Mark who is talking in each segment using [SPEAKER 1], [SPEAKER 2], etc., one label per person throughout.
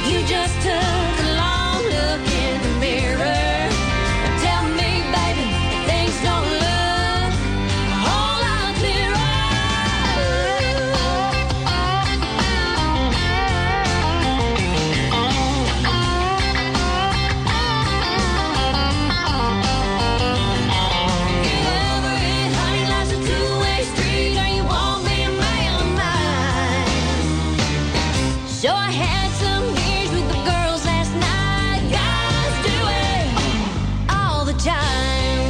[SPEAKER 1] You just took a long look in the mirror. Tell me, baby, if things don't look a whole lot clearer. Whoever it, honey, life's a two-way street. Or you won't be a man of mine. So I had some beers with the girls last night. Guys do it all the time.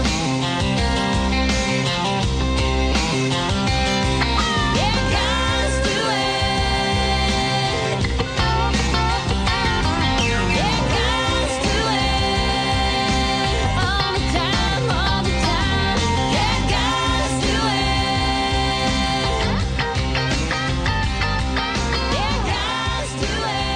[SPEAKER 1] Yeah, guys do it. Yeah, guys do it all the time, all the time. Yeah, guys do it. Yeah, guys do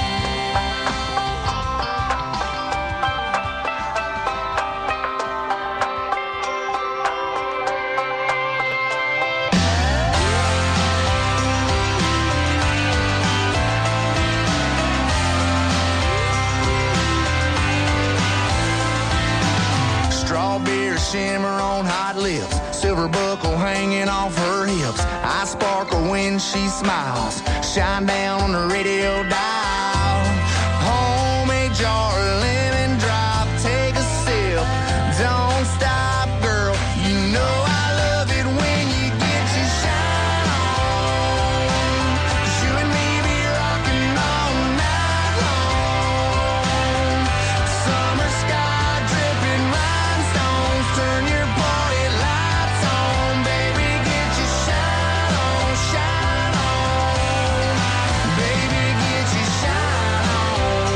[SPEAKER 2] Strawberry shimmer on hot lips, silver buckle hanging off her hips. I sparkle when she smiles, shine down on the radio dial. Homemade jar of lemon drop, take a sip, don't stop, girl. You know I love it when you get your shine on. 'Cause you and me be rocking all night long. Summer sky dripping rhinestones, turn your party lights on, baby. Get your shine on, shine on. Baby, get your shine on.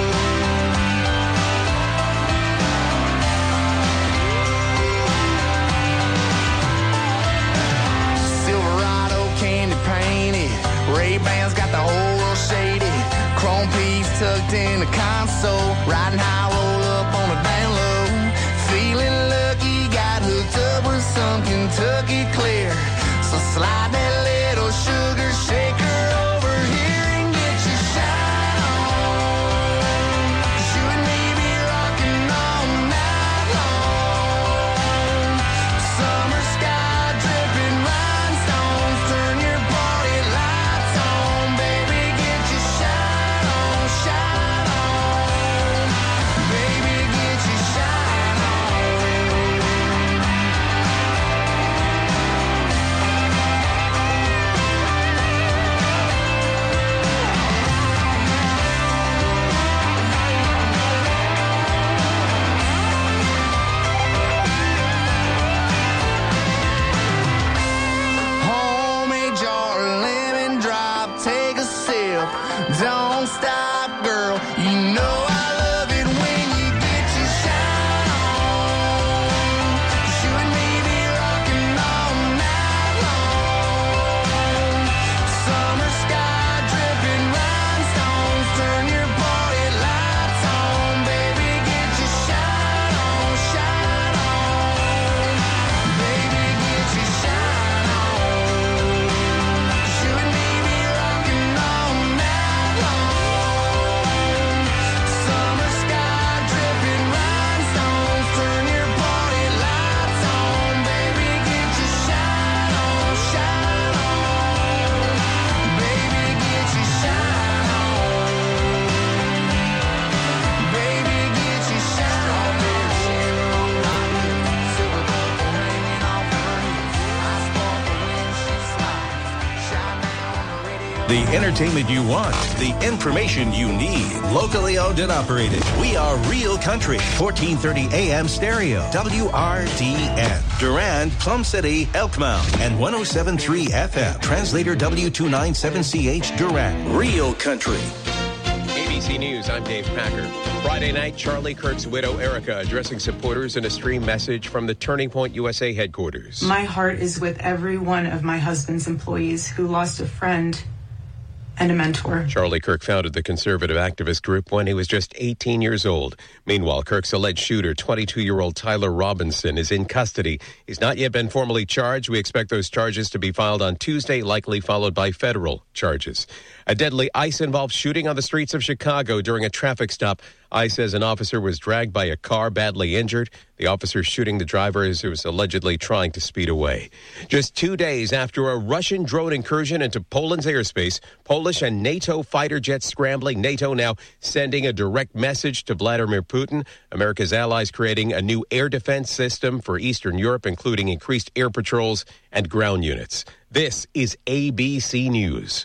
[SPEAKER 2] Silverado candy painted, Ray-Bans got the whole world shaded. Chrome piece tucked in the console, riding high, roll up on the down low. Feeling lucky, got hooked up with some Kentucky clear. So slide that little sugar shaker over here and get your shine on. 'Cause you and me be rocking all night long. Summer sky dripping rhinestones, turn your party lights on, baby. Get your shine on, shine on. Baby, get your shine on. Homemade jar of lemon drop, take a sip, don't stop, girl. You know I love it when you get your shine on. 'Cause you and me be rocking all night long. Summer sky dripping rhinestones, turn your party lights on, baby. Get your shine on, shine on. Baby, get your shine on. 'Cause you and me be rocking all night long. Summer sky dripping rhinestones, turn your party lights on, baby. Get your shine on, shine on. Baby, get your shine on. Baby, get your shine on. Silver buckle hanging off her hips. I sparkle when she smiles, shine down on the radio.
[SPEAKER 3] The entertainment you want, the information you need. Locally owned and operated. We are Real Country. 1430 AM stereo. WRDN. Durand, Plum City, Elkmount. And 107.3 FM. Translator W297CH Durand. Real Country.
[SPEAKER 4] ABC News, I'm Dave Packer. Friday night, Charlie Kirk's widow, Erica, addressing supporters in a stream message from the Turning Point USA headquarters.
[SPEAKER 5] My heart is with every one of my husband's employees who lost a friend and a mentor.
[SPEAKER 4] Charlie Kirk founded the conservative activist group when he was just 18 years old. Meanwhile, Kirk's alleged shooter, 22-year-old Tyler Robinson, is in custody. He's not yet been formally charged. We expect those charges to be filed on Tuesday, likely followed by federal charges. A deadly ICE-involved shooting on the streets of Chicago during a traffic stop. ICE says an officer was dragged by a car, badly injured. The officer shooting the driver as he was allegedly trying to speed away. Just 2 days after a Russian drone incursion into Poland's airspace, Polish and NATO fighter jets scrambling. NATO now sending a direct message to Vladimir Putin. America's allies creating a new air defense system for Eastern Europe, including increased air patrols and ground units. This is ABC News.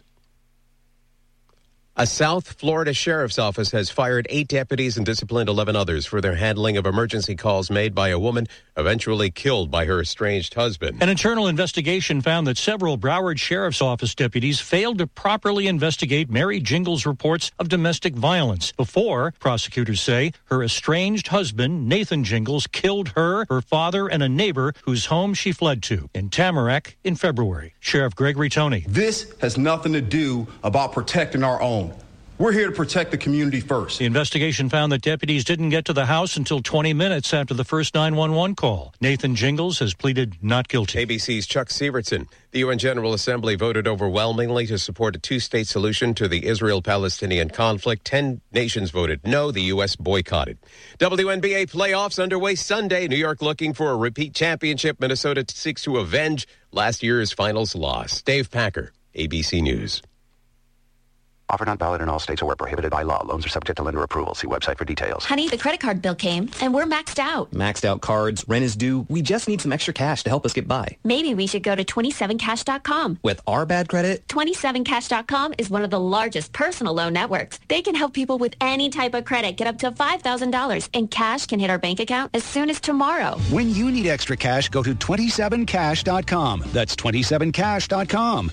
[SPEAKER 4] A South Florida sheriff's office has fired 8 deputies and disciplined 11 others for their handling of emergency calls made by a woman eventually killed by her estranged husband.
[SPEAKER 6] An internal investigation found that several Broward Sheriff's Office deputies failed to properly investigate Mary Jingles' reports of domestic violence. Before, prosecutors say, her estranged husband, Nathan Jingles, killed her, her father, and a neighbor whose home she fled to in Tamarack in February. Sheriff Gregory Toney.
[SPEAKER 7] This has nothing to do about protecting our own. We're here to protect the community first.
[SPEAKER 6] The investigation found that deputies didn't get to the house until 20 minutes after the first 911 call. Nathan Jingles has pleaded not guilty.
[SPEAKER 4] ABC's Chuck Sievertson. The UN General Assembly voted overwhelmingly to support a two-state solution to the Israel-Palestinian conflict. 10 nations voted no. The U.S. boycotted. WNBA playoffs underway Sunday. New York looking for a repeat championship. Minnesota seeks to avenge last year's finals loss. Dave Packer, ABC News.
[SPEAKER 8] Offer not valid in all states or where prohibited by law. Loans are subject to lender approval. See website for details.
[SPEAKER 9] Honey, the credit card bill came, and we're maxed out.
[SPEAKER 10] Maxed out cards, rent is due. We just need some extra cash to help us get by.
[SPEAKER 9] Maybe we should go to 27cash.com.
[SPEAKER 10] With our bad credit?
[SPEAKER 9] 27cash.com is one of the largest personal loan networks. They can help people with any type of credit get up to $5,000, and cash can hit our bank account as soon as tomorrow.
[SPEAKER 11] When you need extra cash, go to 27cash.com. That's 27cash.com.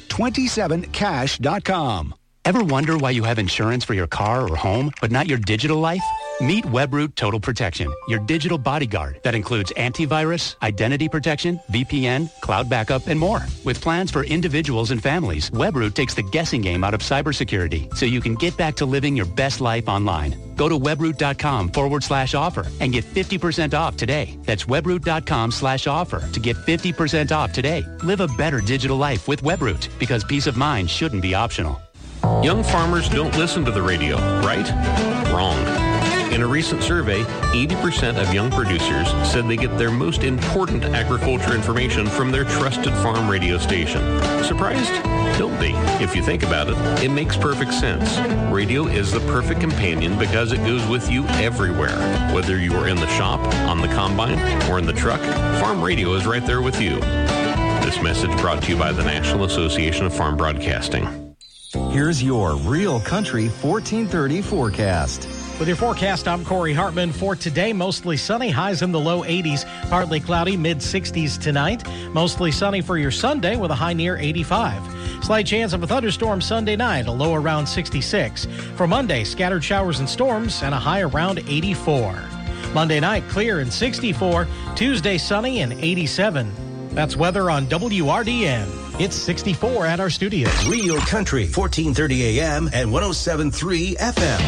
[SPEAKER 11] 27cash.com.
[SPEAKER 12] Ever wonder why you have insurance for your car or home, but not your digital life? Meet WebRoot Total Protection, your digital bodyguard that includes antivirus, identity protection, VPN, cloud backup, and more. With plans for individuals and families, WebRoot takes the guessing game out of cybersecurity so you can get back to living your best life online. Go to webroot.com/offer and get 50% off today. That's webroot.com/offer to get 50% off today. Live a better digital life with WebRoot because peace of mind shouldn't be optional.
[SPEAKER 13] Young farmers don't listen to the radio, right? Wrong. In a recent survey, 80% of young producers said they get their most important agriculture information from their trusted farm radio station. Surprised? Don't be. If you think about it, it makes perfect sense. Radio is the perfect companion because it goes with you everywhere. Whether you are in the shop, on the combine, or in the truck, farm radio is right there with you. This message brought to you by the National Association of Farm Broadcasting.
[SPEAKER 14] Here's your Real Country 1430 forecast.
[SPEAKER 15] With your forecast, I'm Corey Hartman. For today, mostly sunny, highs in the low 80s, partly cloudy, mid-60s tonight. Mostly sunny for your Sunday with a high near 85. Slight chance of a thunderstorm Sunday night, a low around 66. For Monday, scattered showers and storms and a high around 84. Monday night, clear and 64. Tuesday, sunny and 87. That's weather on WRDN. It's 64 at our studios.
[SPEAKER 3] Real Country, 1430 AM and 107.3 FM.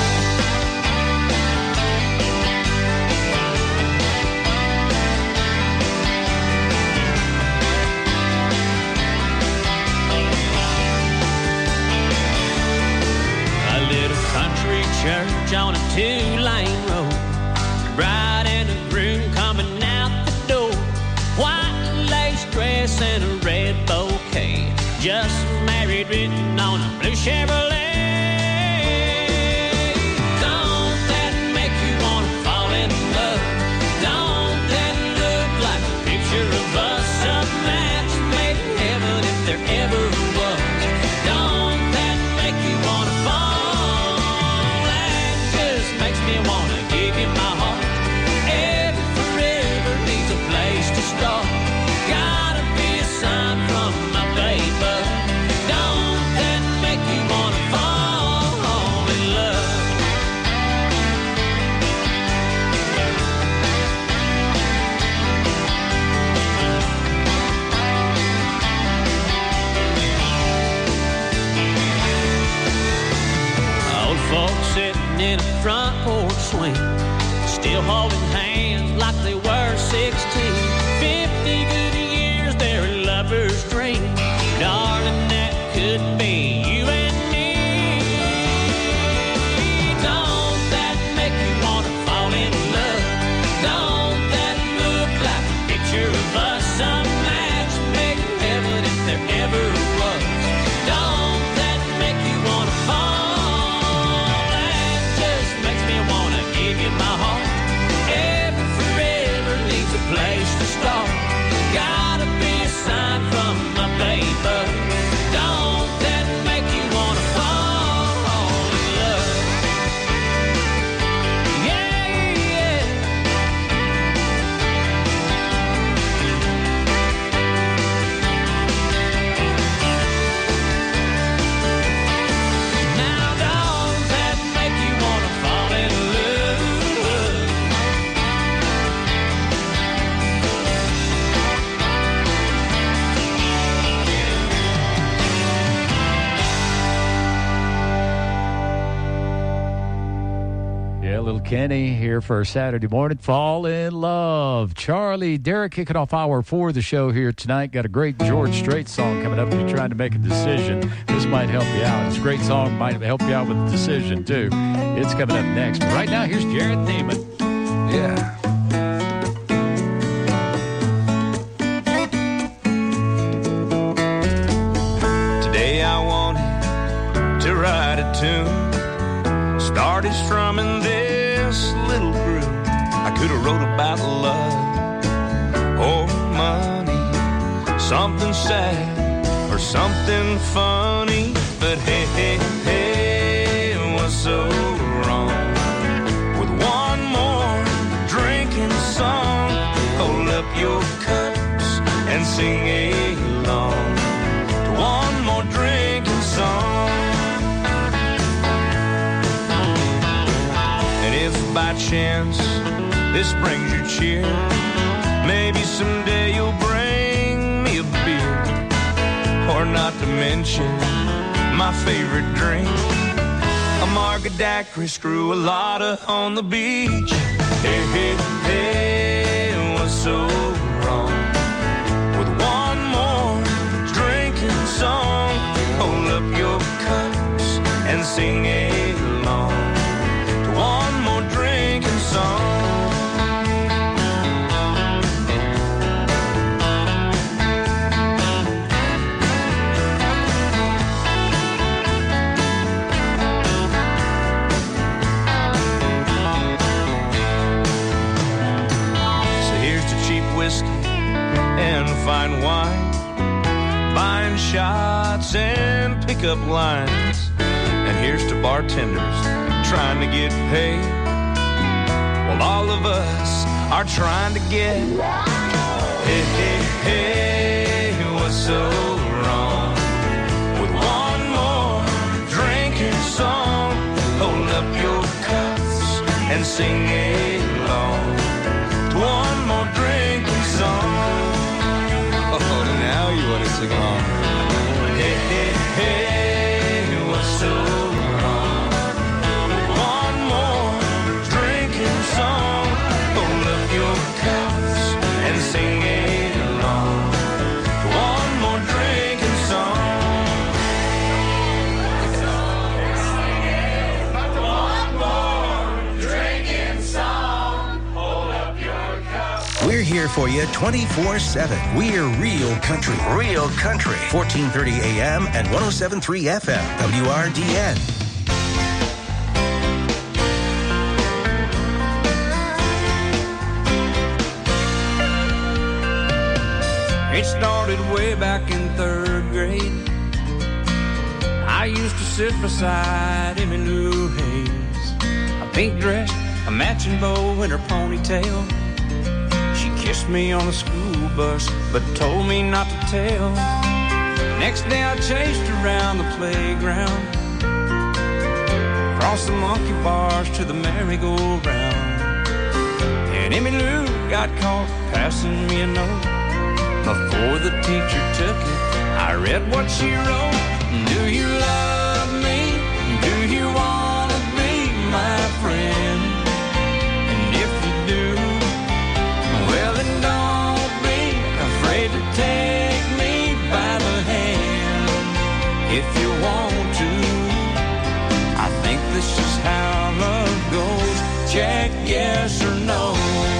[SPEAKER 16] A little country church on a two-lane road. Bride and a groom coming out the door. White lace dress and a red bouquet. Just married written on a blue Chevrolet. Don't that make you want to fall in love? Don't that look like a picture of us? A match made in heaven if there ever was. Don't that make you want to fall? That just makes me want to give you my heart. Every forever needs a place to start. Gotta be a sign from my baby. Don't that make you wanna sitting in a front porch swing, still holding hands like they were 16. 50 good years, they're a lover's dream. Darling, that could be you and me. Don't that make you want to fall in love? Don't that look like a picture of us? Some match made in heaven if there ever was. Don't that make you want to fall? That just makes me want to give you my heart. Ever forever needs a place to start. Gotta be a sign from my baby. Don't that make you want to fall in love? Yeah, yeah. Now don't that make you want to fall in love?
[SPEAKER 5] Yeah, little Kenny here for Saturday morning. Fall in love. Charlie, Derek kicking off hour 4 of the show here tonight. Got a great George Strait song coming up if you're trying to make a decision. This might help you out. It's a great song. Might help you out with the decision, too. It's coming up next. But right now, here's Jared Neiman.
[SPEAKER 2] Yeah. Today I wanted to write a tune. Started strumming this little groove. I could have wrote about love or money, something sad or something funny. But hey, hey, hey, what's so wrong with one more drinking song? Hold up your cups and sing along to one more drinking song. And if by chance this brings you cheer, maybe someday you'll bring me a beer. Or not to mention my favorite drink, a margadacry, screw a lotta on the beach. Hey, hey, hey, what's so wrong with one more drinking song? Hold up your cups and sing along to one more drinking song. Whiskey and fine wine, buying shots and pickup lines. And here's to bartenders trying to get paid, while all of us are trying to get. Hey, hey, hey, what's so wrong with one more drinking song? Hold up your cups and sing along to one more drinking song. Oh, now you want to sing along. Hey, hey, hey, what's so wrong? One more drinking song. Hold up your cups and sing along to one more drinking song. One more drinking song. Hold up your cups.
[SPEAKER 3] We're here for you 24/7. We're Real Country. Real Country. 1430 AM and 107.3 FM. WRDN.
[SPEAKER 2] It started way back in 3rd grade. I used to sit beside Emmylou Hayes, a pink dress, a matching bow, and her ponytail. She kissed me on the school bus, but told me not to tell. Next day I chased her around the playground, across the monkey bars to the merry-go-round. And Emmylou got caught passing me a note. Before the teacher took it, I read what she wrote. Do you love me? Do you want to be my
[SPEAKER 16] check yes or no.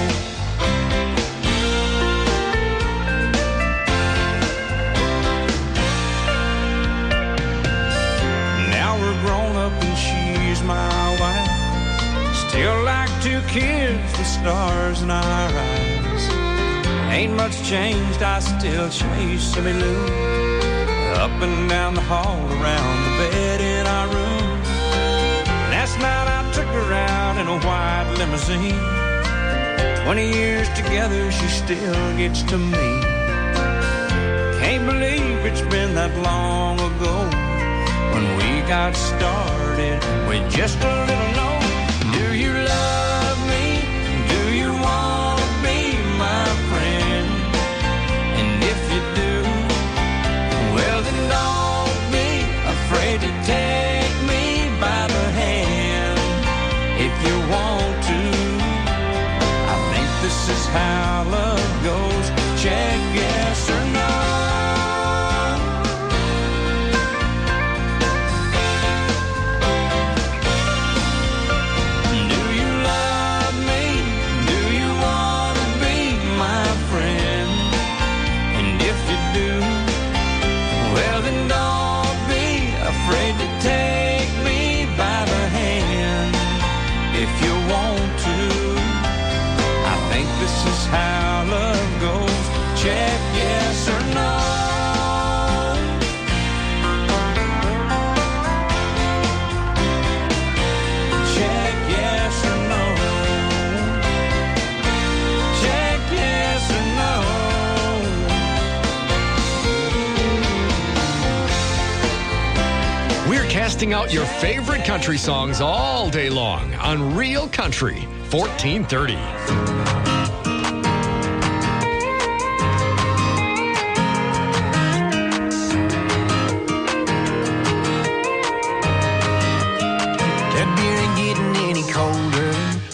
[SPEAKER 16] Now we're grown up and she's my wife. Still like two kids with stars in our eyes. Ain't much changed, I still chase Sammy Lou up and down the hall, around the bed in our room. Last night I took her out in a white limousine. 20 years together, she still gets to me. Can't believe it's been that long ago when we got started with just a little note. Do you love me? Do you want to be my friend? And if you do, well then don't be afraid to take me by the hand. If you want to, I think this is how love goes. Check yes or no. Do you love me? Do you want to be my friend? And if you do, well then don't be afraid to take me by the hand. If you want to, I think this is how love goes. Check yes or no. Check yes or no. Check yes or no.
[SPEAKER 17] We're casting out your favorite country songs all day long on Real Country 1430.
[SPEAKER 2] That beer ain't getting any colder,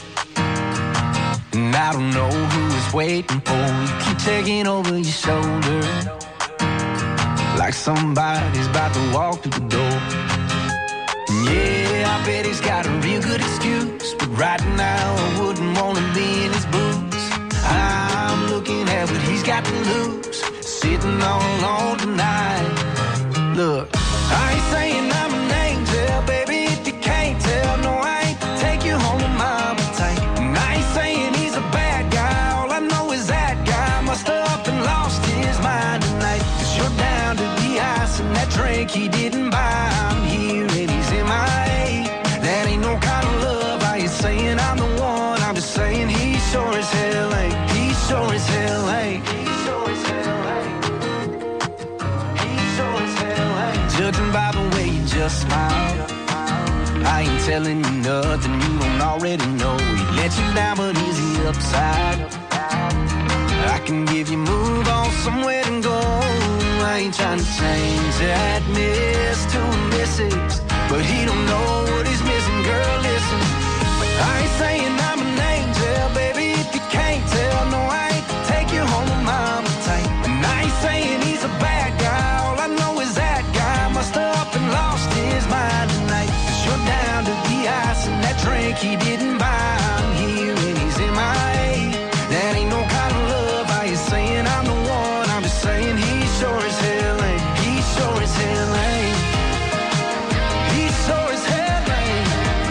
[SPEAKER 2] and I don't know who it's waiting for. You keep taking over your shoulder, like somebody's about to walk through the door. And yeah, I bet he's got a real good excuse, but right now I wouldn't want to be in his boots. I'm looking at what he's got to lose, sitting all alone tonight. Look, I ain't saying I'm an angel, baby, if you can't tell. No, I ain't to take you home to mama tight. And I ain't saying he's a bad guy, all I know is that guy must have up and lost his mind tonight. 'Cause you're down to the ice and that drink he didn't buy. I'm here and he's MIA. That ain't no kind of love. I ain't saying I'm the one, I'm just saying he sure as hell ain't. He sure as hell ain't. He sure as hell ain't. He sure as hell ain't. Judging by the way you just smile, I ain't telling you nothing you don't already know. He let you down, but is he upside? I can give you move on somewhere to go. I ain't trying to change that miss to a missus, but he don't know what he's missing. Girl, listen, I ain't saying I'm an angel, baby, if you can't tell. No, I ain't to take you home to mama tight. And I ain't saying he's a bad guy, all I know is that guy must have up and lost his mind tonight. 'Cause you're down to the ice and that drink he didn't buy. I'm here and he's MIA. That ain't no kind of love. I ain't saying I'm the one, I'm just saying he sure as hell ain't. He sure as hell ain't. He sure as hell ain't.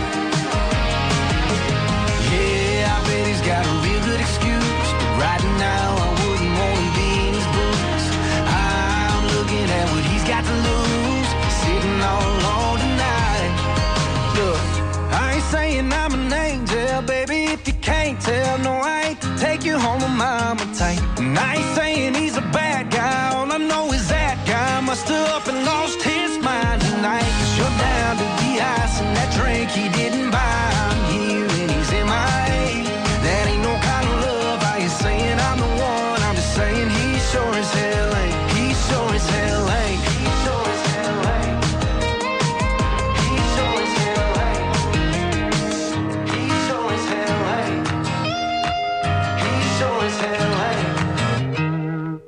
[SPEAKER 2] Yeah, I bet he's got a real good excuse, but right now I wouldn't want to be in his boots. I'm looking at what he's got to lose, sitting all alone tonight. Look, I ain't saying I'm an angel, baby, if you can't tell. No, I ain't to take you home to mama tight. And I ain't saying he's a bad guy, all I know is that guy must have up and lost his mind tonight. 'Cause you're down to the ice and that drink he didn't buy. I'm here and he's MIA. That ain't no kind of love. I ain't saying I'm the one, I'm just saying he sure as hell ain't. He sure as hell ain't. He sure as hell ain't. He sure as hell ain't. He sure as hell ain't. He sure as hell ain't.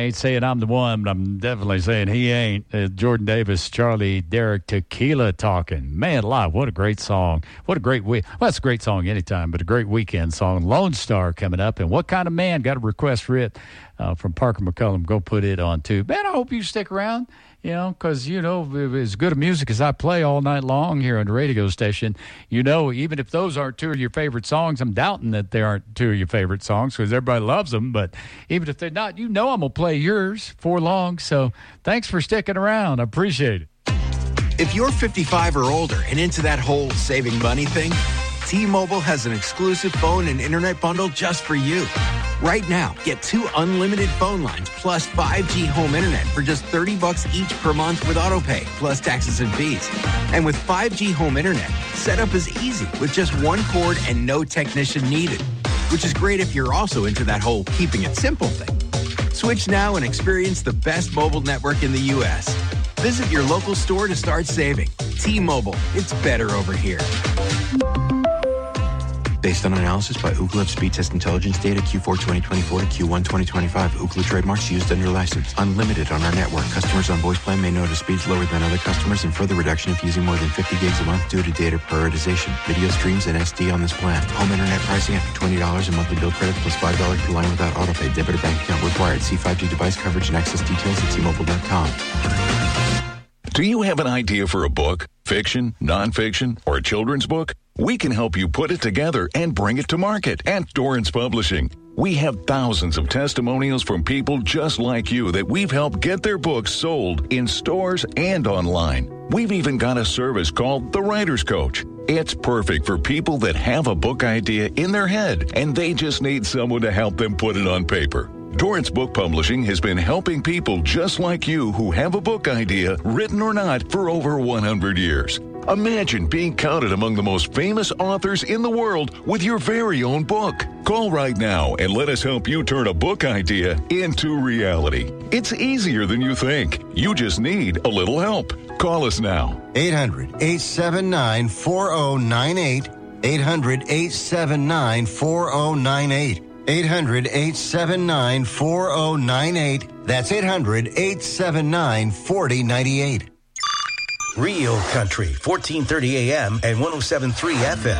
[SPEAKER 5] ain't saying I'm the one, but I'm definitely saying he ain't. Jordan Davis, Charlie, Derek, Tequila Talking. Man alive, what a great song. What a great week. Well, it's a great song anytime, but a great weekend song. Lone Star coming up. And What Kind of Man? Got a request for it from Parker McCullum. Go put it on, too. Man, I hope you stick around. Because, as good a music as I play all night long here on the radio station, even if those aren't two of your favorite songs, I'm doubting that they aren't two of your favorite songs because everybody loves them. But even if they're not, I'm going to play yours for long. So thanks for sticking around. I appreciate it.
[SPEAKER 18] If you're 55 or older and into that whole saving money thing, T-Mobile has an exclusive phone and internet bundle just for you. Right now, get 2 unlimited phone lines plus 5G home internet for just $30 each per month with autopay, plus taxes and fees. And with 5G home internet, setup is easy with just one cord and no technician needed, which is great if you're also into that whole keeping it simple thing. Switch now and experience the best mobile network in the U.S. Visit your local store to start saving. T-Mobile, it's better over here.
[SPEAKER 19] Based on analysis by Ookla of speed test intelligence data Q4 2024 to Q1 2025. Ookla trademarks used under license. Unlimited on our network. Customers on voice plan may notice speeds lower than other customers and further reduction if using more than 50 gigs a month due to data prioritization. Video streams and SD on this plan. Home internet pricing after $20 in monthly bill credit plus $5 per line without autopay. Debit or bank account required. See 5G device coverage and access details at T-Mobile.com.
[SPEAKER 20] Do you have an idea for a book, fiction, nonfiction, or a children's book? We can help you put it together and bring it to market at Dorrance Publishing. We have thousands of testimonials from people just like you that we've helped get their books sold in stores and online. We've even got a service called The Writer's Coach. It's perfect for people that have a book idea in their head and they just need someone to help them put it on paper. Dorrance Book Publishing has been helping people just like you who have a book idea, written or not, for over 100 years. Imagine being counted among the most famous authors in the world with your very own book. Call right now and let us help you turn a book idea into reality. It's easier than you think. You just need a little help. Call us now.
[SPEAKER 21] 800-879-4098. 800-879-4098. 800-879-4098. That's 800-879-4098.
[SPEAKER 22] Real Country, 1430 AM and 107.3 FM.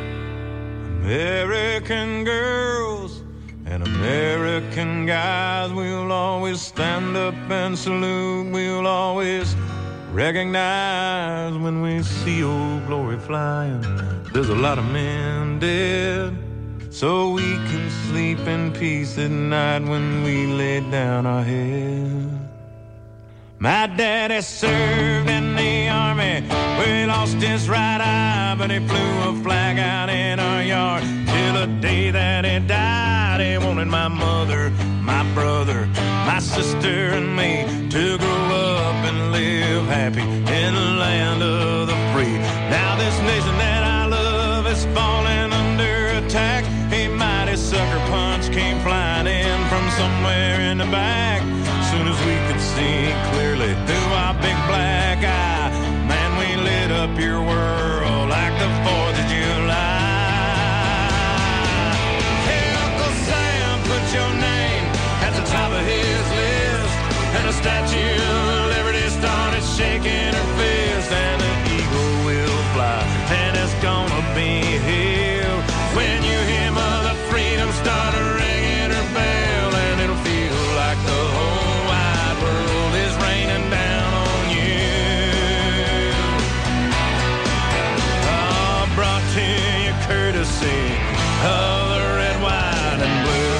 [SPEAKER 23] American girls and American guys, we'll always stand up and salute. We'll always recognize when we see old glory flying. There's a lot of men dead, so we can sleep in peace at night when we lay down our head. My daddy served in the army, where he lost his right eye, but he flew a flag out in our yard till the day that he died. He wanted my mother, my brother, my sister, and me to grow up and live happy in the land of the free. Now this nation that I love is falling under attack. A mighty sucker punch came flying in from somewhere in the back. Soon as we could see clearly through our big black eye, man, we lit up your world like the 4th of July. Hey, Uncle Sam, put your name at the top of his list, and the Statue of Liberty started shaking her fist, and the eagle will fly, and it's gonna be here when you hear Mother Freedom start ringing her bell, and it'll feel like the whole world is raining down on you. Oh, brought to you courtesy of the red, white, and blue.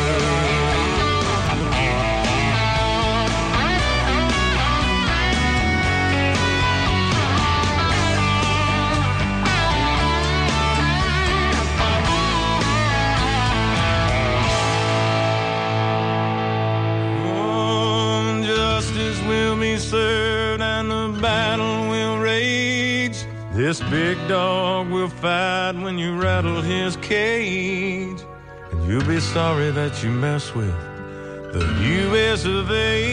[SPEAKER 23] Will be served and the battle will rage. This big dog will fight when you rattle his cage, and you'll be sorry that you mess with the U.S. of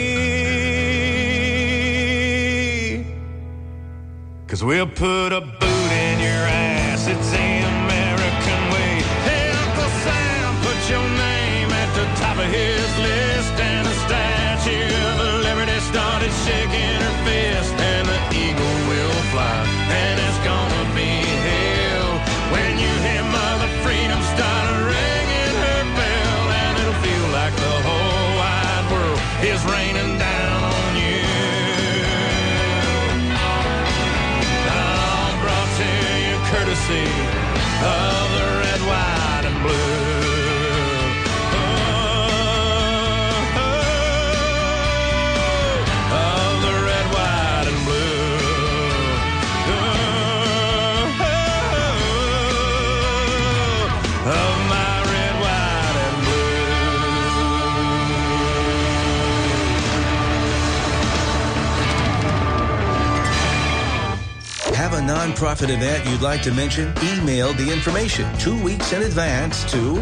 [SPEAKER 23] A. 'Cause we'll put a boot in your ass, it's the American way. Hey, Uncle Sam, put your name at the top of his list, and a statue of the red, white, and blue. Of the red, white, and blue. Of my red, white, and blue.
[SPEAKER 22] Have a nonprofit event you'd like to mention? Email the information 2 weeks in advance to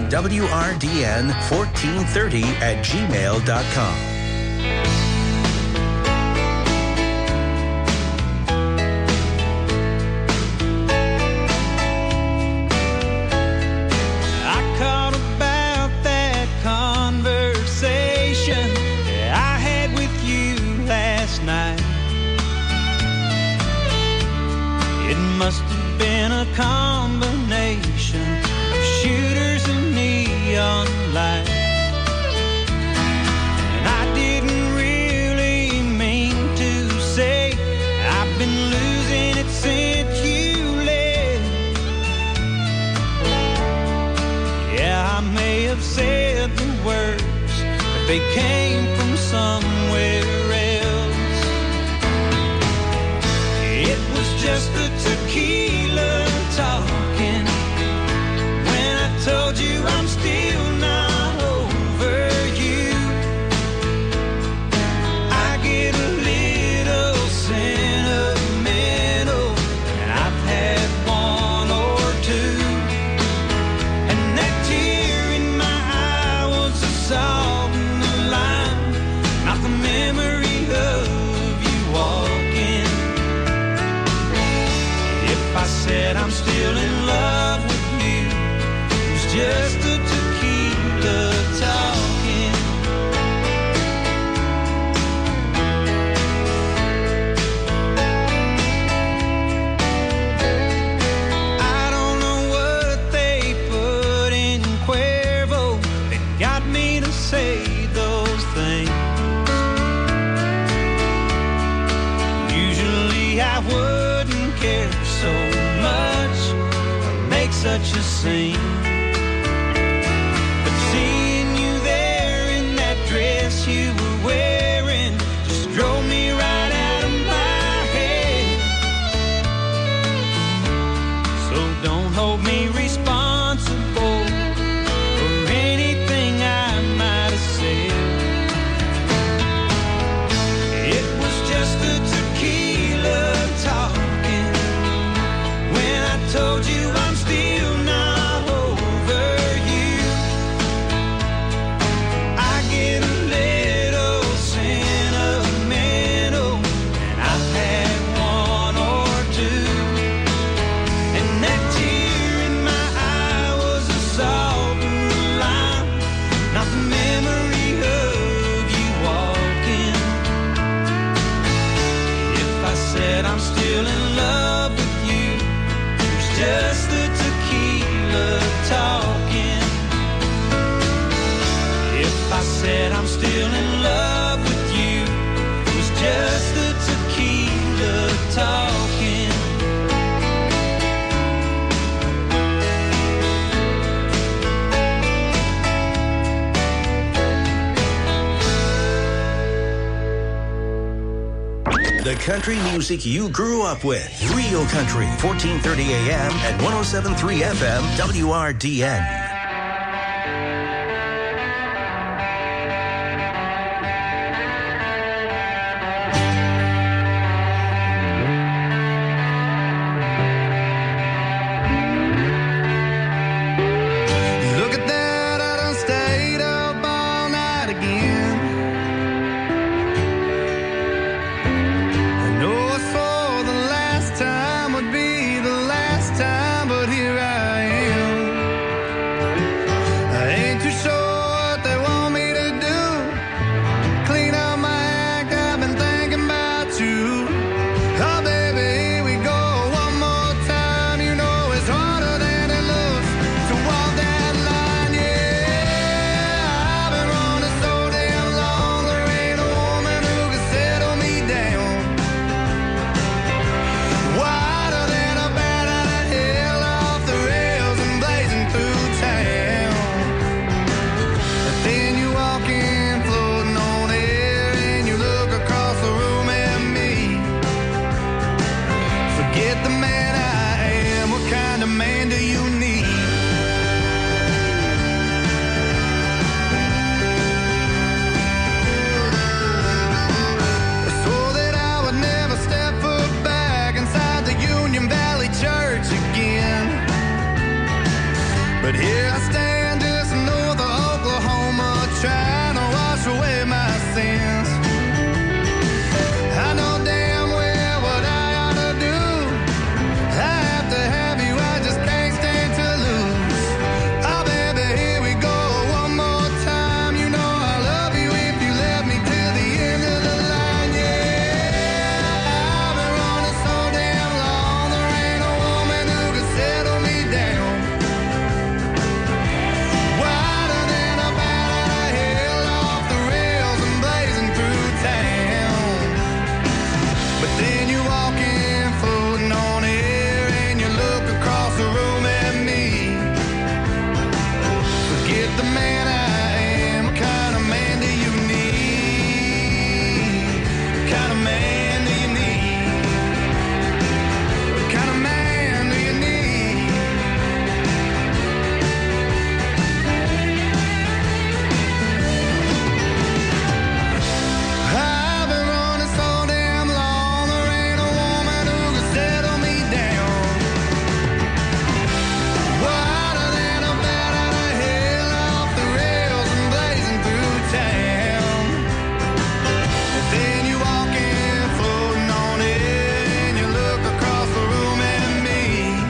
[SPEAKER 22] wrdn1430@gmail.com.
[SPEAKER 23] I caught about that conversation I had with you last night. It must have been a combination of shooters and neon lights. And I didn't really mean to say I've been losing it since you left. Yeah, I may have said the words, but they came from somewhere else. It was just the tequila talking when I told you I'm still not over you. I get a little sentimental, and I've had one or two. And that tear in my eye was the salt in the lime, not the memory of you walking. If I said I'm still in love with you, it was just the tequila talking. I don't know what they put in Cuervo that got me to say those things. Usually I wouldn't care so much or make such a scene. But seeing you there in that dress you were wearing just drove me right out of my head. So don't hold me responsible for anything I might have said. It was just the tequila talking when I told you I'm still not over you. I get a little sentimental, and I've had one or two. And that tear in my eye was a salt in the lime, not the memory of you walking. If I said I'm still in love with you, it was just the tequila talking. If I said I'm still in love with you, it was just the tequila talking.
[SPEAKER 22] The country music you grew up with. Real Country, 1430 AM and 107.3 FM, WRDN.
[SPEAKER 2] Look at that, I done stayed up all night again. I know it's for the last time, would be the last time, but here I am. But here I stand just north of Oklahoma, trying to wash away my sins. I know damn well what I ought to do. I have to have you, I just can't stand to lose. Oh baby, here we go one more time. You know I love you if you let me till the end of the line. Yeah, I've been running so damn long, there ain't a woman who can settle me down. Wider than a bat out of hell, off the rails and blazing through town. But then you walk in, floating on air, and you look across the room at me. Forget the man I am, what kind of man do you need? What kind of man do you need? What kind of man do you need? I've been running so damn long, there ain't a woman who can settle me down. Wider than a bat out of hell, off the rails and blazing through town. And then you walk in, floating on air, and you look across the room at me.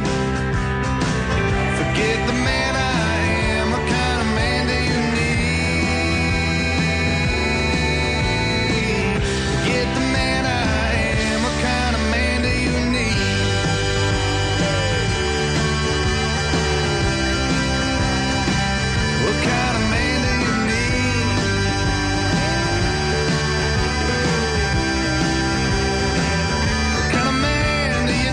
[SPEAKER 2] Forget the man I am, what kind of man do you need? Forget the man I am, what kind of man do you need? What kind of man do you need? What kind of man do you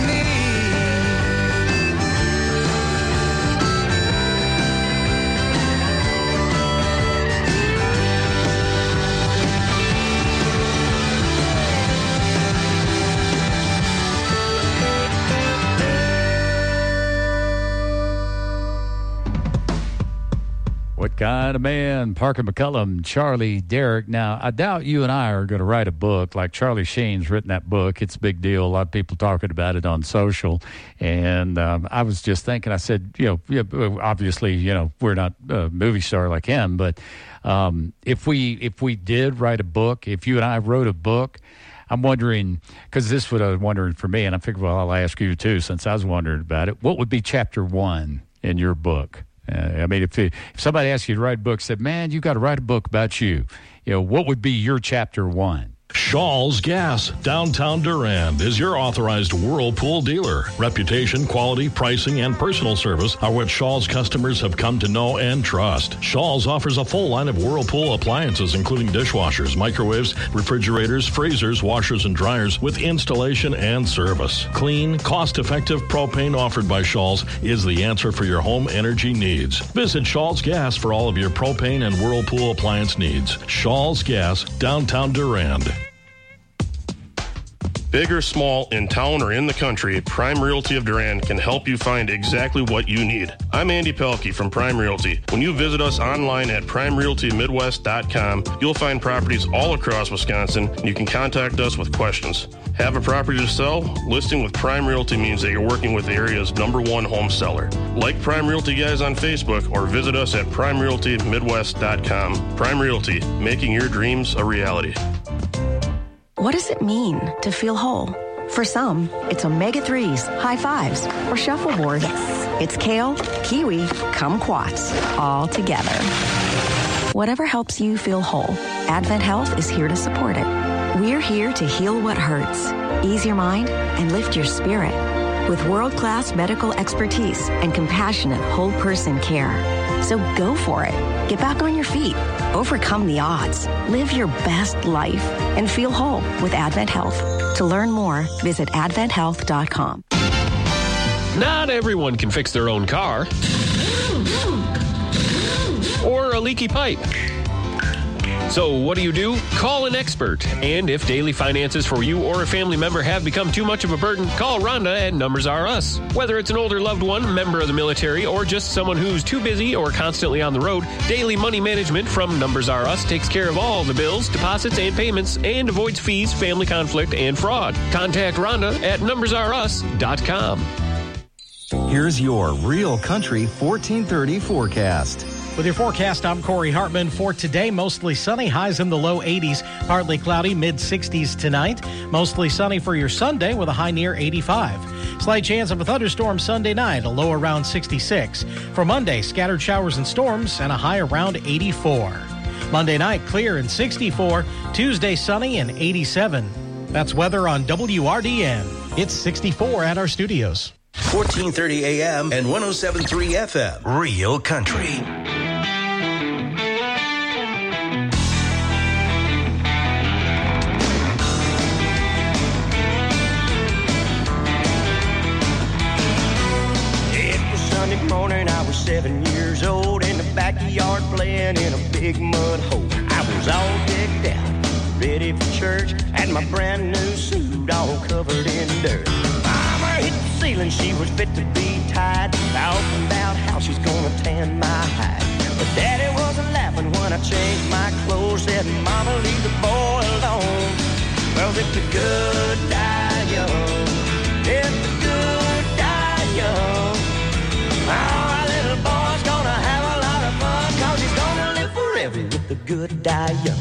[SPEAKER 5] What kind of man? Parker McCullum, Charlie Derrick. Now, I doubt you and I are going to write a book like Charlie Sheen's written that book. It's a big deal. A lot of people talking about it on social. And I was just thinking, I said, obviously, we're not a movie star like him, but if we did write a book, if you and I wrote a book, I'm wondering, because this was wondering for me, and I figured, well, I'll ask you too, since I was wondering about it. What would be chapter 1 in your book? I mean, if somebody asked you to write a book, said, man, you got to write a book about you, what would be your chapter 1?
[SPEAKER 1] Shaw's Gas, downtown Durand, is your authorized Whirlpool dealer. Reputation, quality, pricing, and personal service are what Shaw's customers have come to know and trust. Shaw's offers a full line of Whirlpool appliances, including dishwashers, microwaves, refrigerators, freezers, washers, and dryers, with installation and service. Clean, cost-effective propane offered by Shaw's is the answer for your home energy needs. Visit Shaw's Gas for all of your propane and Whirlpool appliance needs. Shaw's Gas, downtown Durand.
[SPEAKER 6] Big or small, in town or in the country, Prime Realty of Durand can help you find exactly what you need. I'm Andy Pelkey from Prime Realty. When you visit us online at primerealtymidwest.com, you'll find properties all across Wisconsin, and you can contact us with questions. Have a property to sell? Listing with Prime Realty means that you're working with the area's #1 home seller. Like Prime Realty guys on Facebook or visit us at primerealtymidwest.com. Prime Realty, making your dreams a reality.
[SPEAKER 7] What does it mean to feel whole? For some, it's omega-3s, high fives, or shuffleboard. Yes. It's kale, kiwi, kumquats, all together. Whatever helps you feel whole, Advent Health is here to support it. We're here to heal what hurts, ease your mind, and lift your spirit. With world-class medical expertise and compassionate whole person care. So go for it. Get back on your feet. Overcome the odds. Live your best life and feel whole with Advent Health. To learn more, visit adventhealth.com.
[SPEAKER 24] Not everyone can fix their own car or a leaky pipe. So what do? Call an expert. And if daily finances for you or a family member have become too much of a burden, call Rhonda at Numbers R Us. Whether it's an older loved one, member of the military, or just someone who's too busy or constantly on the road, Daily Money Management from Numbers R Us takes care of all the bills, deposits, and payments and avoids fees, family conflict, and fraud. Contact Rhonda at numbersrus.com.
[SPEAKER 14] Here's your Real Country 1430 forecast.
[SPEAKER 15] With your forecast, I'm Corey Hartman. For today, mostly sunny, highs in the low 80s, partly cloudy, mid-60s tonight. Mostly sunny for your Sunday with a high near 85. Slight chance of a thunderstorm Sunday night, a low around 66. For Monday, scattered showers and storms and a high around 84. Monday night, clear and 64. Tuesday, sunny and 87. That's weather on WRDN. It's 64 at our studios.
[SPEAKER 22] 1430 AM and 107.3 FM. Real Country.
[SPEAKER 4] Morning, I was 7 years old in the backyard playing in a big mud hole. I was all decked out, ready for church, had my brand new suit all covered in dirt. Mama hit the ceiling, she was fit to be tied, talking about how she's gonna tan my hide. But Daddy wasn't laughing when I changed my clothes, said, Mama, leave the boy alone. Well, if the good die young, if the good die young, our little boy's gonna have a lot of fun, 'cause he's gonna live forever with the good die young.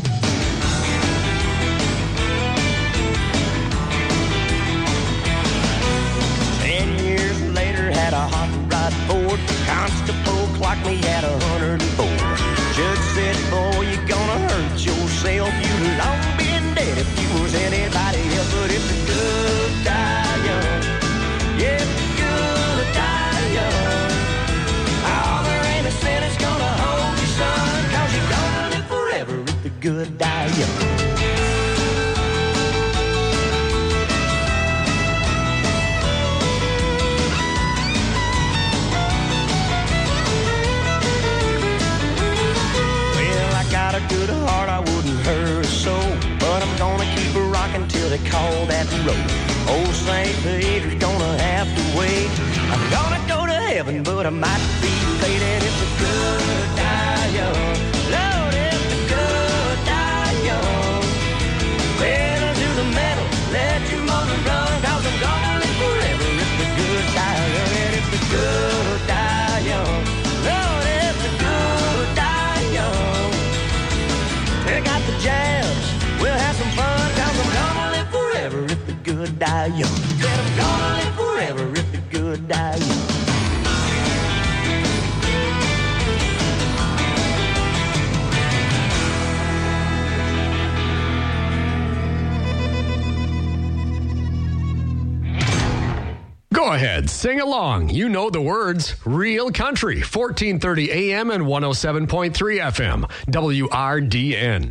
[SPEAKER 4] Had a hot rod Ford, constable clocked me at 104. Judge said, boy, you're gonna hurt yourself. You'd long been dead if you was anybody else. But if the good die young, yeah, if the good die young, oh, there ain't a sin that's gonna hold you, son, 'cause you're gonna live forever if the good die young. Got a good heart, I wouldn't hurt a soul, but I'm gonna keep her rocking till they call that road. Old St. Peter's gonna have to wait. I'm gonna go to heaven, but I might be late. And if the good die young, Lord, if the good die young, pedal to the metal, let your motor run, 'cause I'm gonna live forever if the good die young. And if the good die young, Lord, if the good die young, they got the jams, we'll have some fun, 'cause I'm gonna live forever if the good die young. Said I'm gonna live forever if the good die young.
[SPEAKER 17] Go ahead, sing along. You know the words. Real Country, 1430 AM and 107.3 FM, WRDN.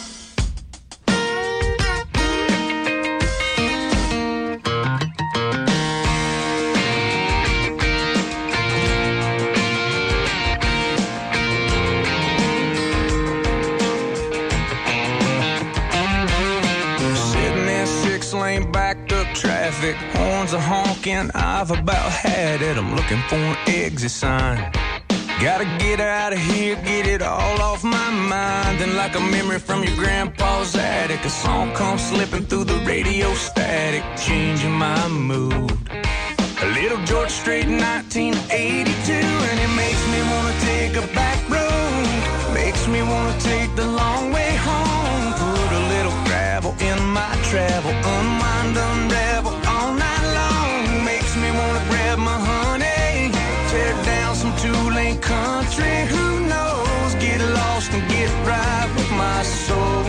[SPEAKER 23] Sitting in 6-lane backed up traffic, horns are honking, I've about had it. I'm looking for an exit sign. Gotta get out of here, get it all off my mind. And like a memory from your grandpa's attic, a song comes slipping through the radio static, changing my mood. A little George Strait, 1982, and it makes me wanna take a back road, makes me wanna take the long way home. Put a little gravel in my travel, unwind, unravel all night long. Makes me wanna grab my honey, tear down some two-lane country. Who knows? Get lost and get right with my soul.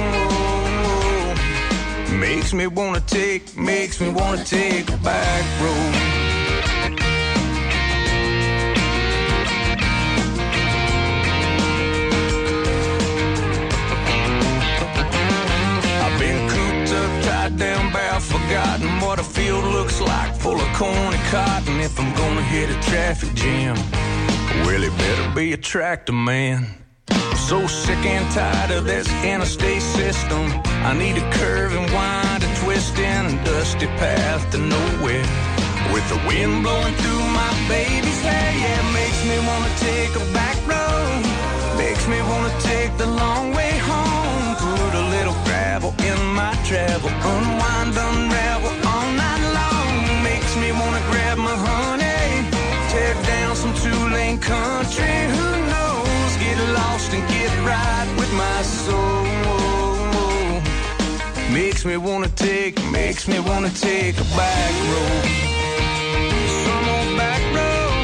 [SPEAKER 23] Makes me wanna take a back road. Down barrel, forgotten what a field looks like, full of corn and cotton. If I'm gonna hit a traffic jam, well, it better be a tractor man. I'm so sick and tired of this interstate system. I need a curve and wind and twist in a dusty path to nowhere, with the wind blowing through my baby's hair. Yeah, it makes me wanna take a back road, makes me wanna take the long way home. Put a little gravel in my travel, unwind, unravel all night long. Makes me wanna grab my honey,
[SPEAKER 2] country. Who knows? Get lost and get right with my soul. Makes me wanna take a back road. Some old back road.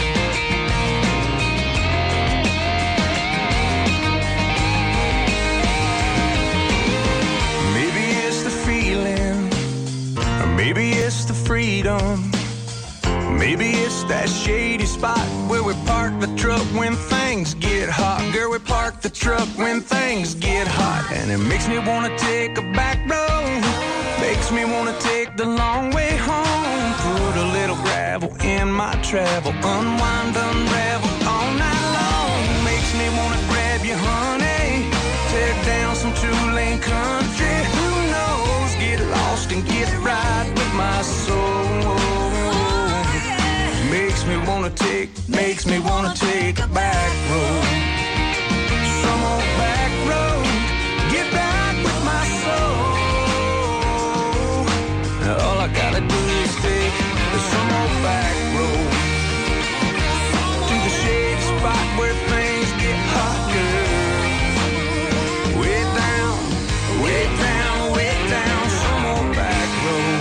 [SPEAKER 2] Maybe it's the feeling, or maybe it's the freedom. Maybe it's that shady spot where we park the truck when things get hot. Girl, we park the truck when things get hot. And it makes me want to take a back road. Makes me want to take the long way home. Put a little gravel in my travel. Unwind, unravel all night long. Makes me want to grab you, honey. Tear down some two-lane country. Who knows? Get lost and get right with my soul. Makes me wanna take a back road. Some old back road. Get back with my soul. All I gotta do is take some old back road to the shady spot where things get hot, girl. Way down, way down, way down, some old back road.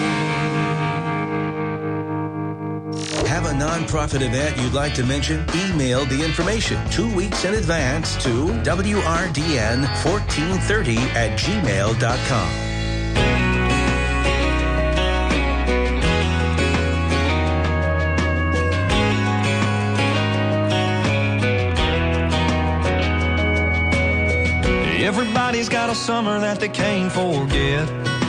[SPEAKER 22] Have a nonprofit event you'd like to mention? Email the information 2 weeks in advance to wrdn1430@gmail.com.
[SPEAKER 23] Everybody's got a summer that they can't forget.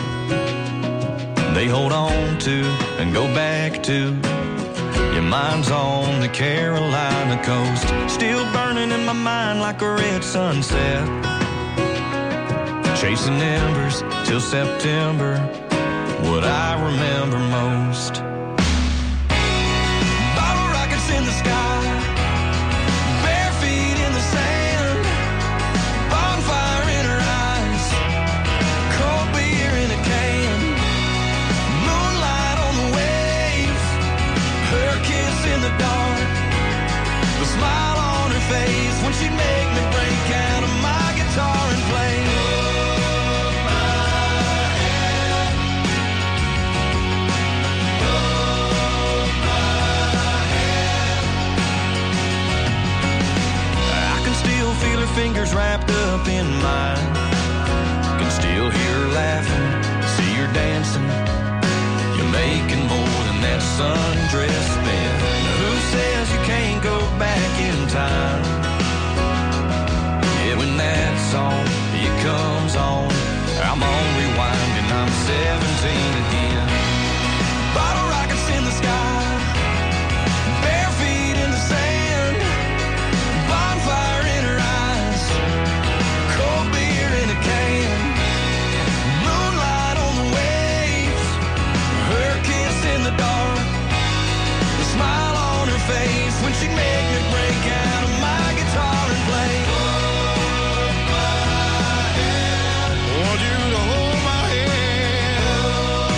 [SPEAKER 23] They hold on to and go back to. Your mind's on the Carolina coast, still burning in my mind like a red sunset. Chasing embers till September, what I remember most. Bottle rockets in the sky, bare feet in the sand, bonfire in her eyes, cold beer in a can, moonlight on the wave, her kiss in the dark, the smile on her face when she'd make me break out of my guitar and play. Feel her fingers wrapped up in mine. Can still hear her laughing, see her dancing. You're making more than that sundress spin. Who says you can't go back in time? Yeah, when that song, it comes on, I'm on rewind and I'm 17 again. Bottle rockets in the sky, bare feet in the sand, bonfire in her eyes, cold beer in a can, moonlight on the waves, her kiss in the dark, the smile on her face when she'd make me break out of my guitar and play. Want you to hold my hand.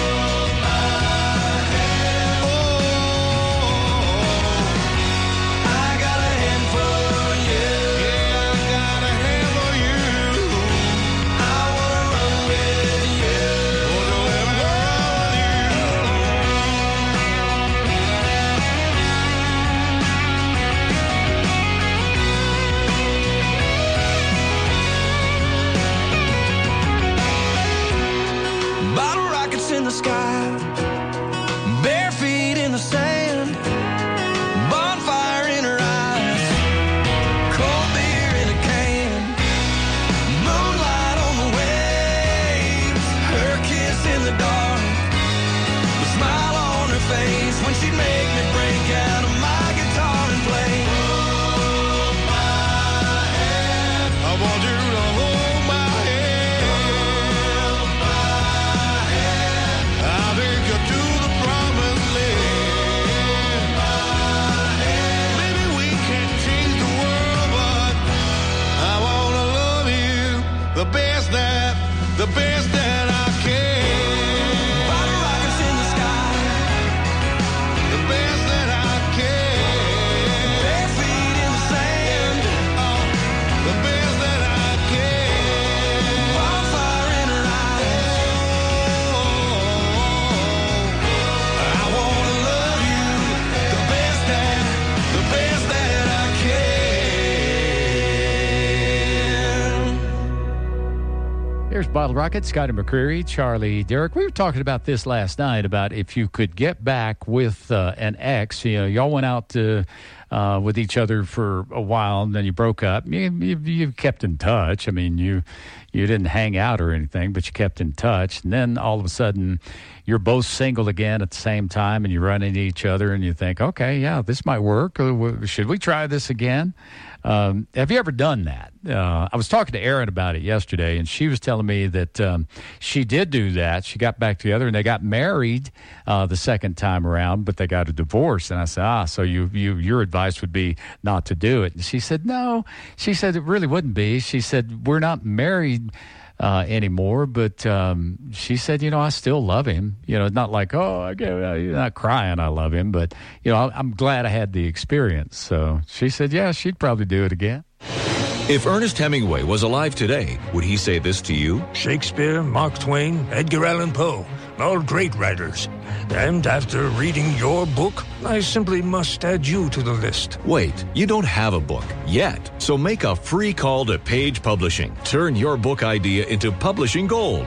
[SPEAKER 5] There's Bottle Rocket, Scotty McCreery, Charlie Derrick. We were talking about this last night, about if you could get back with an ex. You know, y'all went out with each other for a while, and then you broke up. You kept in touch. I mean, you didn't hang out or anything, but you kept in touch. And then all of a sudden, you're both single again at the same time, and you run into each other, and you think, okay, yeah, this might work. Should we try this again? Have you ever done that? I was talking to Erin about it yesterday, and she was telling me that she did do that. She got back together, and they got married the second time around, but they got a divorce. And I said, so your advice would be not to do it. And she said, no. She said it really wouldn't be. She said, we're not married anymore, but she said, I still love him. Not like, you're not crying, I love him, but I'm glad I had the experience. So she said, yeah, she'd probably do it again.
[SPEAKER 8] If Ernest Hemingway was alive today, would he say this to you?
[SPEAKER 9] Shakespeare, Mark Twain, Edgar Allan Poe, all great writers. And after reading your book, I simply must add you to the list.
[SPEAKER 8] Wait, you don't have a book yet. So make a free call to Page Publishing. Turn your book idea into publishing gold.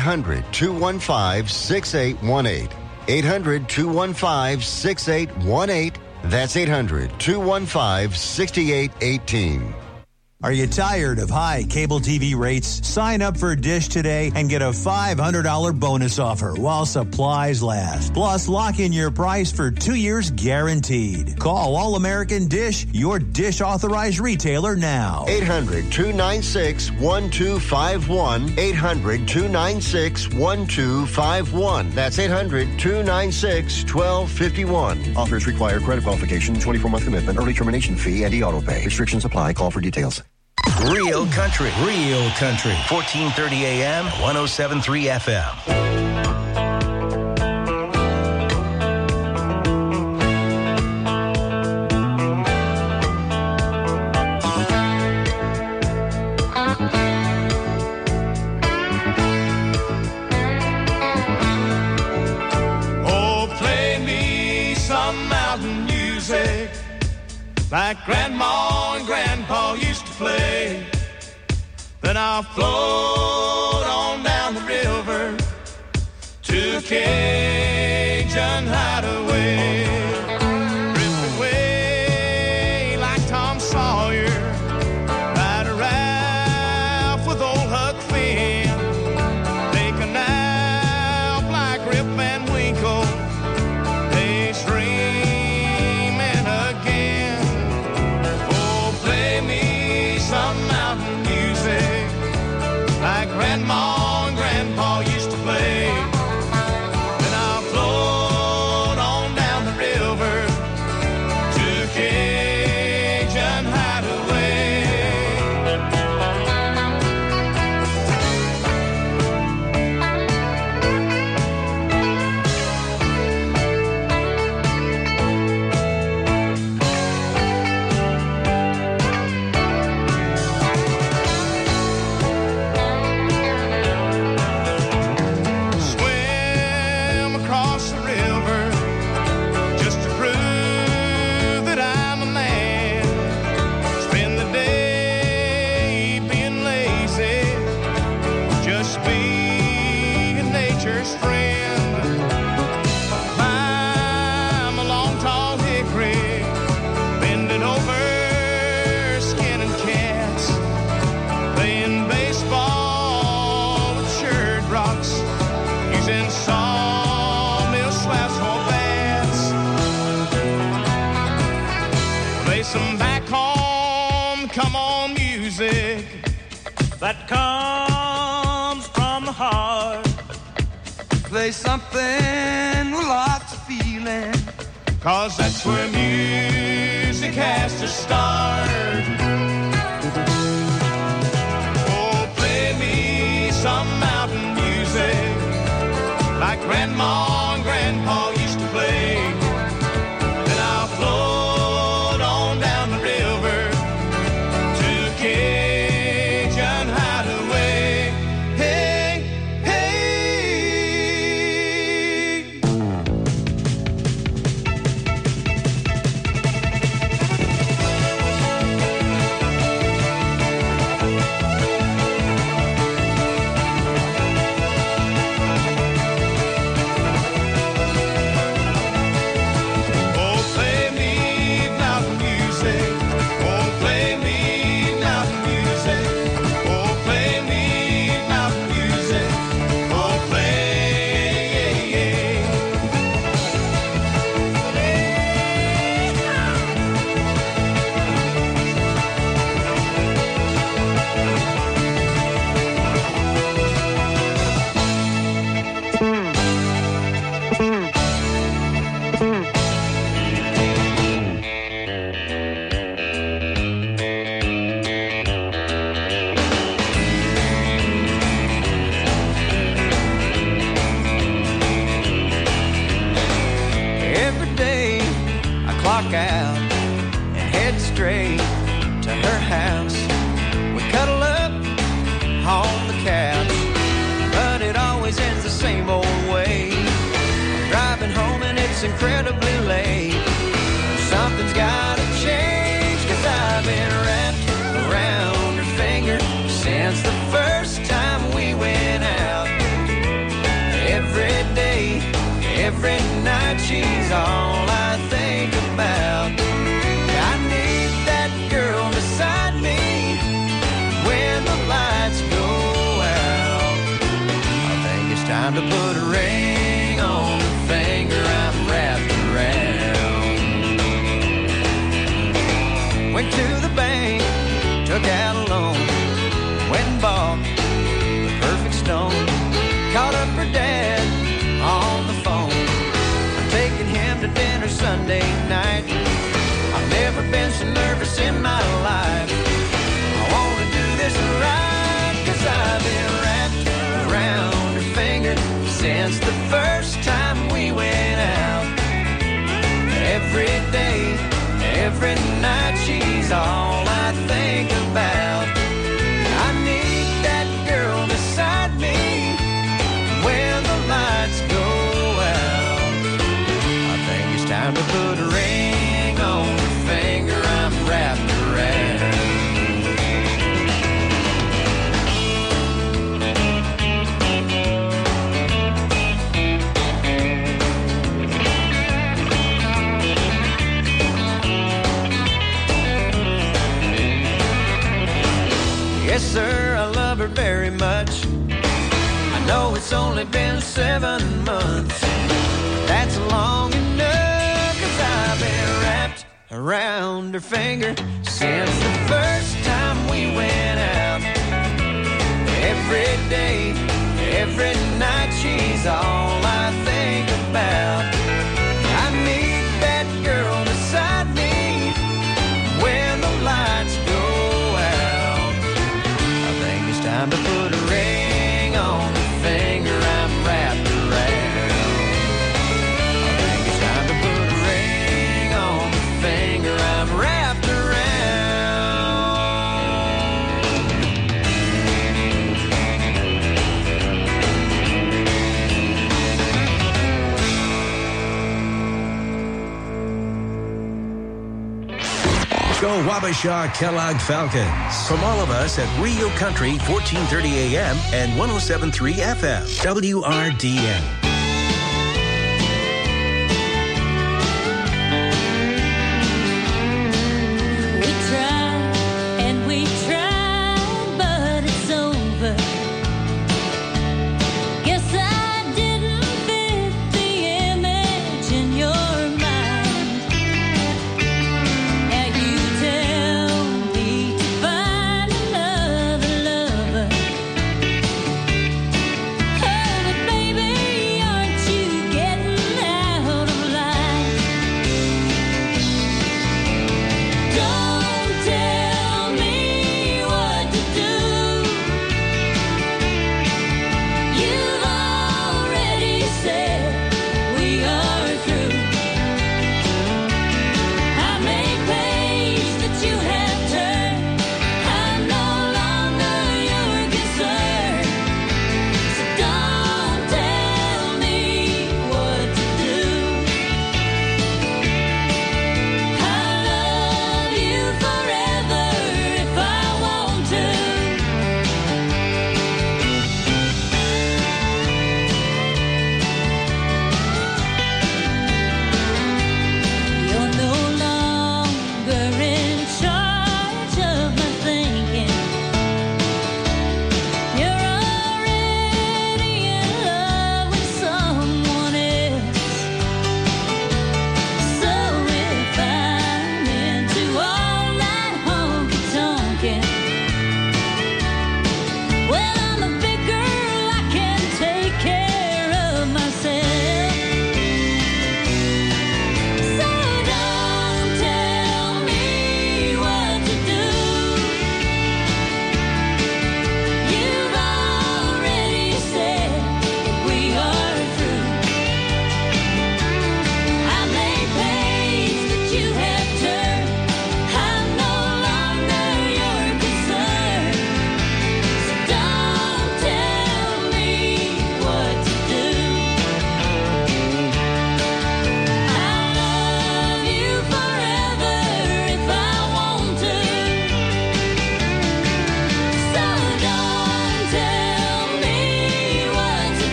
[SPEAKER 21] 800-215-6818. 800-215-6818. That's 800-215-6818.
[SPEAKER 10] Are you tired of high cable TV rates? Sign up for Dish today and get a $500 bonus offer while supplies last. Plus, lock in your price for 2 years guaranteed. Call All American Dish, your Dish authorized retailer now.
[SPEAKER 21] 800-296-1251. 800-296-1251. That's 800-296-1251. Offers require credit qualification, 24-month commitment, early termination fee, and e-auto pay. Restrictions apply. Call for details.
[SPEAKER 22] Real country. 1430 AM, 107.3 FM.
[SPEAKER 23] Oh, play me some mountain music like Grandma and Grandpa used to play. Then I'll float on down the river to Cajun Hideaway. Drift away like Tom Sawyer, ride a raft with old Huck Finn, take a nap like Rip Van Winkle, daydreaming again. Oh, play me some mountain music like Grandma and Grandpa used to play. Then I'll float on down the river to Cajun Hideaway. Swim across the river just to prove that I'm a man. Spend the day being lazy, just being nature's friend. Climb a long tall hickory, bending over, skinning cats, playing baseball with shirred rocks, using sawmill slaps for bats. Play some back home, come on music that comes from the heart. Play something with lots of feeling, 'cause that's where music has to start. Oh, play me some mountain music like Grandma and Grandpa used to play. Then I'll float on down the river to Cajun Hideaway. Hey, hey.
[SPEAKER 4] incredibly late. Something's gotta change, 'cause I've been wrapped around her finger since the first time we went out. Every day, every night, she's all I think about. I need that girl beside me when the lights go out. I think it's time to put a ring on the finger I'm wrapped around. Went to the bank, took out a loan, went and bought the perfect stone. Called up her dad on the phone. I'm taking him to dinner Sunday night. I've never been so nervous in my life. I want to do this right, 'cause I've been wrapped around her finger since the first time we went out. Every day, every night, she's all I think about. I need that girl beside me when the lights go out. I think it's time to put a ring on the finger I'm wrapped around. Yes, sir, I love her very much. I know it's only been 7 months. That's long enough, 'cause I've been wrapped around her finger since the first time we went out. Every day, every night, she's all I think about. I need that girl beside me when the lights go out. I think it's time to put a ring on the finger I'm wrapped around. I think it's time to put a ring on the finger I'm wrapped around.
[SPEAKER 22] Go Wabasha Kellogg Falcons. From all of us at Rio Country, 1430 AM and 107.3 FM. WRDN.
[SPEAKER 16] We tried and we tried, but it's over. Guess I didn't fit the image in your mind. Now you tell me to find another lover. Oh, but baby,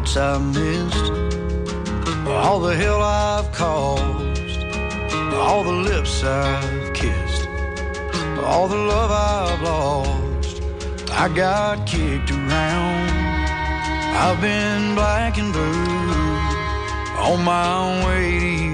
[SPEAKER 3] boats I've missed, all the hell I've caused, all the lips I've kissed, all the love I've lost. I got kicked around, I've been black and blue, on my way to you.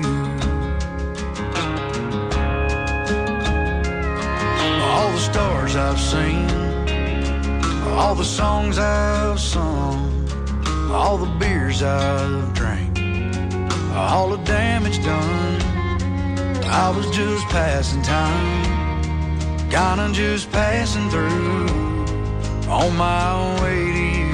[SPEAKER 3] All the stars I've seen, all the songs I've sung, all the beers I've drank, all the damage done. I was just passing time, kinda just passing through, on my way to you.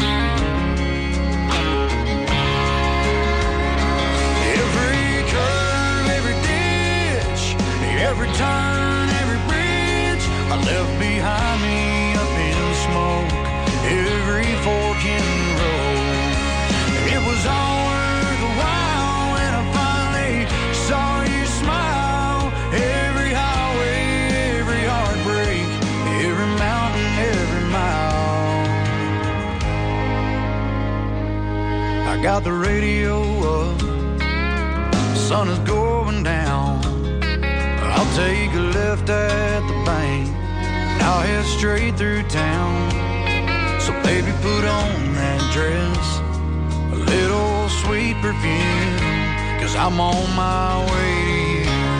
[SPEAKER 3] Every curve, every ditch, every turn, every bridge I left behind me up in smoke, every fork in the road. It was all worth the while when I finally saw you smile. Every highway, every heartbreak, every mountain, every mile. I got the radio up, the sun is going down. I'll take a left at the bank, I'll head straight through town. So baby, put on that dress, a little sweet perfume, 'cause I'm on my way to you.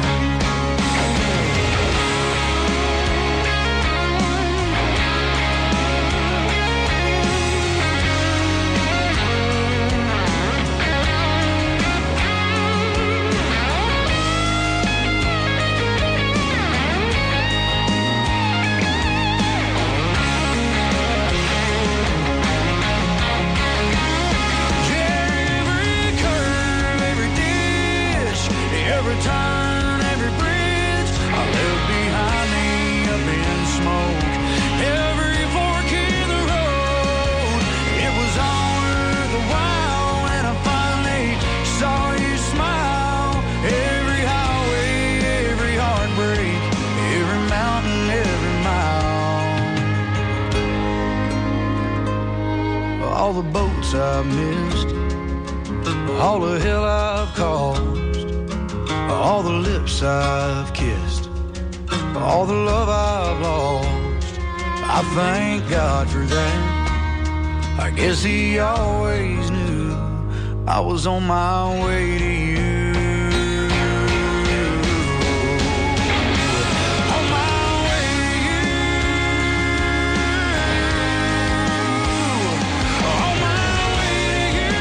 [SPEAKER 3] Every turn, every bridge I left behind me up in smoke, every fork in the road. It was all worth the while when I finally saw you smile. Every highway, every heartbreak, every mountain, every mile. All the boats I've missed, all the hell I've caused, all the lips I've kissed, all the love I've lost. I thank God for that. I guess He always knew I was on my way to you. On my way to you. On my way to you.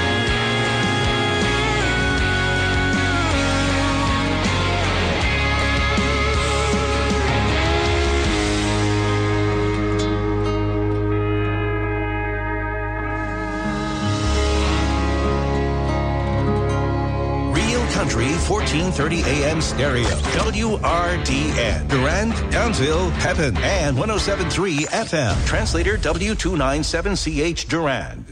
[SPEAKER 22] Country 1430 AM stereo. WRDN. Durand, Townsville, Pepin, and 107.3 FM. Translator W297CH Durand.